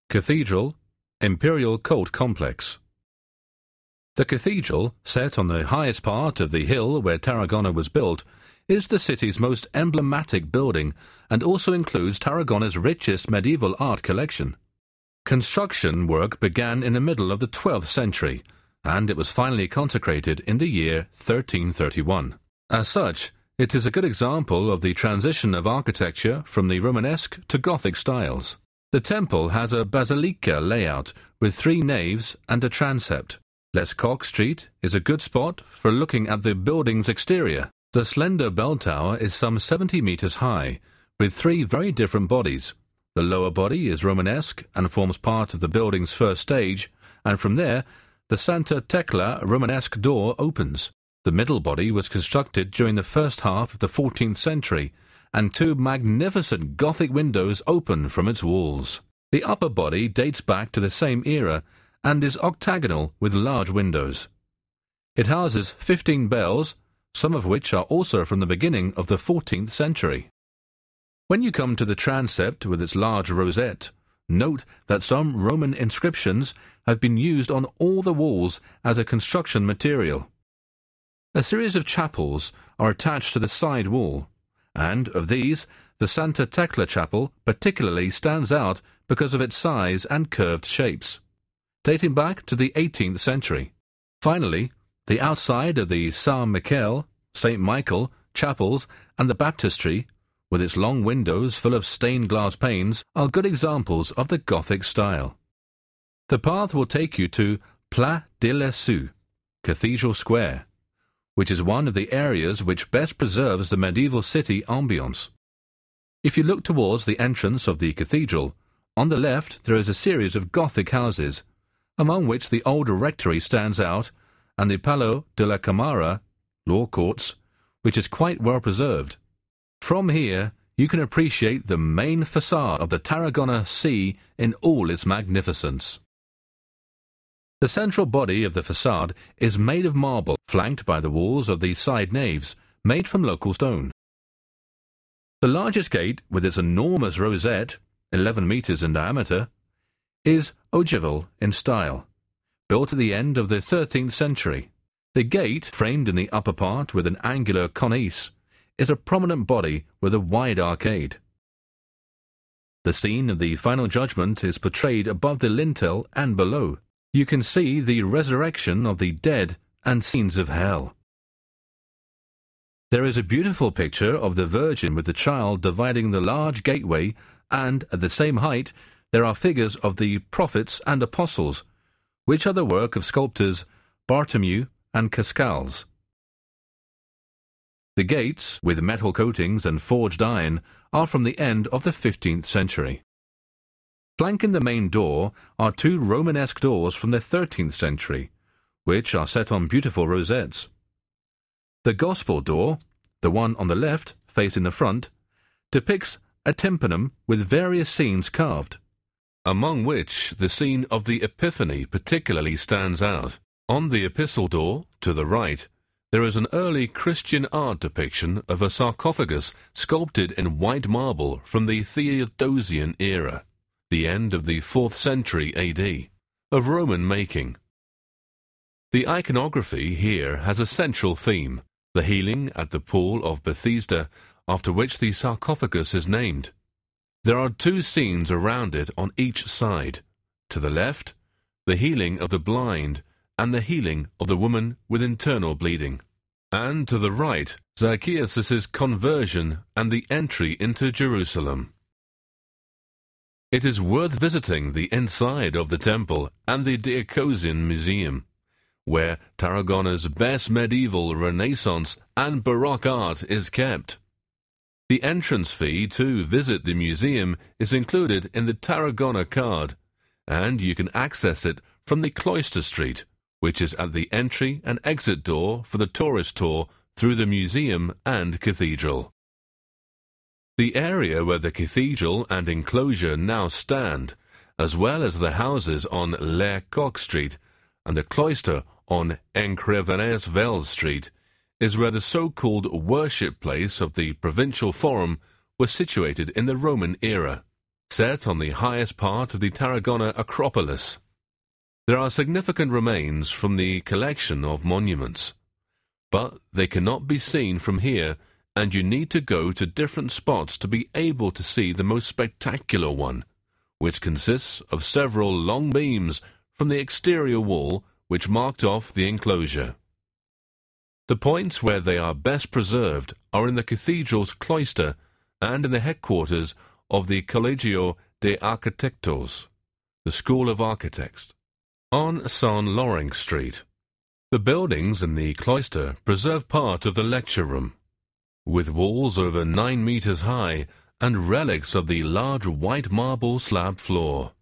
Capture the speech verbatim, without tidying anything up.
Cathedral, Imperial Cult Complex. The cathedral, set on the highest part of the hill where Tarragona was built, is the city's most emblematic building and also includes Tarragona's richest medieval art collection. Construction work began in the middle of the twelfth century, and it was finally consecrated in the year thirteen thirty-one. As such, it is a good example of the transition of architecture from the Romanesque to Gothic styles. The temple has a basilica layout with three naves and a transept. Les Coq Street is a good spot for looking at the building's exterior. The slender bell tower is some seventy metres high, with three very different bodies. The lower body is Romanesque and forms part of the building's first stage, and from there, the Santa Tecla Romanesque door opens. The middle body was constructed during the first half of the fourteenth century, and two magnificent Gothic windows open from its walls. The upper body dates back to the same era and is octagonal with large windows. It houses fifteen bells, some of which are also from the beginning of the fourteenth century. When you come to the transept with its large rosette, note that some Roman inscriptions have been used on all the walls as a construction material. A series of chapels are attached to the side wall, and of these, the Santa Tecla chapel particularly stands out because of its size and curved shapes, dating back to the eighteenth century. Finally, the outside of the Saint Michael, Saint Michael chapels and the baptistry, with its long windows full of stained glass panes, are good examples of the Gothic style. The path will take you to Place de l'Essu, Cathedral Square, which is one of the areas which best preserves the medieval city ambience. If you look towards the entrance of the cathedral, on the left there is a series of Gothic houses, among which the old rectory stands out, and the Palo de la Camara, law courts, which is quite well preserved. From here, you can appreciate the main facade of the Tarragona Sea in all its magnificence. The central body of the facade is made of marble, flanked by the walls of the side naves, made from local stone. The largest gate, with its enormous rosette, eleven metres in diameter, is ogival in style, built at the end of the thirteenth century. The gate, framed in the upper part with an angular cornice, is a prominent body with a wide arcade. The scene of the final judgment is portrayed above the lintel and below. You can see the resurrection of the dead and scenes of hell. There is a beautiful picture of the Virgin with the Child dividing the large gateway, and at the same height there are figures of the prophets and apostles, which are the work of sculptors Bartomeu and Cascals. The gates, with metal coatings and forged iron, are from the end of the fifteenth century. Flanking the main door are two Romanesque doors from the thirteenth century, which are set on beautiful rosettes. The Gospel door, the one on the left, facing the front, depicts a tympanum with various scenes carved, among which the scene of the Epiphany particularly stands out. On the epistle door, to the right, there is an early Christian art depiction of a sarcophagus sculpted in white marble from the Theodosian era, the end of the fourth century A D, of Roman making. The iconography here has a central theme, the healing at the pool of Bethesda, after which the sarcophagus is named. There are two scenes around it on each side. To the left, the healing of the blind and the healing of the woman with internal bleeding. And to the right, Zacchaeus' conversion and the entry into Jerusalem. It is worth visiting the inside of the temple and the Diocletian Museum, where Tarragona's best medieval, Renaissance and Baroque art is kept. The entrance fee to visit the museum is included in the Tarragona card, and you can access it from the Cloister Street, which is at the entry and exit door for the tourist tour through the museum and cathedral. The area where the cathedral and enclosure now stand, as well as the houses on Les Coq Street and the cloister on Encrevenes-Vels Street, is where the so-called worship place of the Provincial Forum was situated in the Roman era. set on the highest part of the Tarragona Acropolis. There are significant remains from the collection of monuments, but they cannot be seen from here, and you need to go to different spots to be able to see the most spectacular one, which consists of several long beams from the exterior wall which marked off the enclosure. The points where they are best preserved are in the cathedral's cloister and in the headquarters of the Colegio de Arquitectos, the School of Architects, on San Laurent Street. The buildings in the cloister preserve part of the lecture room, with walls over nine meters high and relics of the large white marble slab floor.